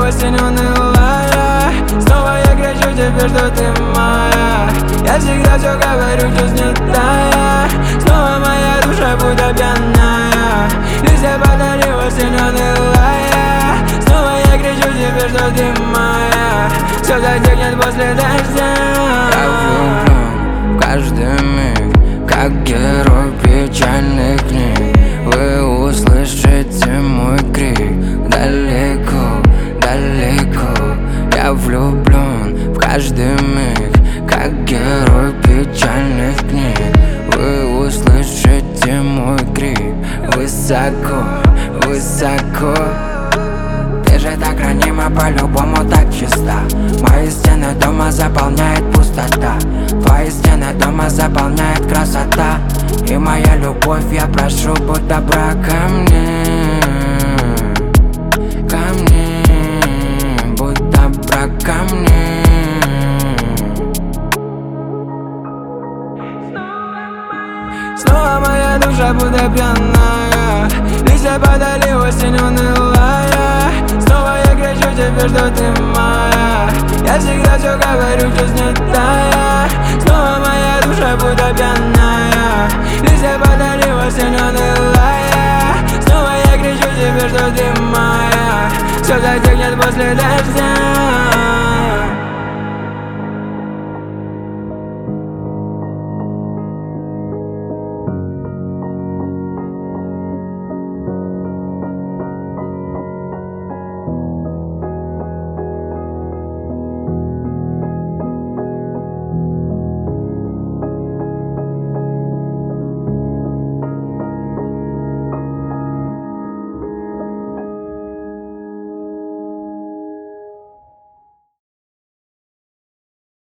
осень унылая. Снова я кричу тебе, что ты моя. Я всегда все говорю, чувств не тая. Снова моя душа будто пьяная. Листья подарил осень унылая. Снова я кричу тебе, что ты моя. Все затихнет после дождя. Я влюблен в каждый миг, как герой печальных книг. Вы услышите мой крик далеко, далеко. Я влюблен в каждый миг, как герой печальных книг. Вы услышите мой крик высоко, высоко. Ты же так ранима, по-любому так чиста. Мои стены дома заполняет пустота. Твои стены дома заполняет красота. И моя любовь, я прошу, будь добра ко мне. Ко мне, будь добра ко мне. Снова моя душа будто пьяная. Листья подали осень унылая. Снова я кричу тебе, что ты моя. Я всегда все говорю, чувств не тая. Снова моя душа будто пьяная. Листья подали осень унылая. Снова я кричу тебе, что ты моя. Все затихнет после дождя.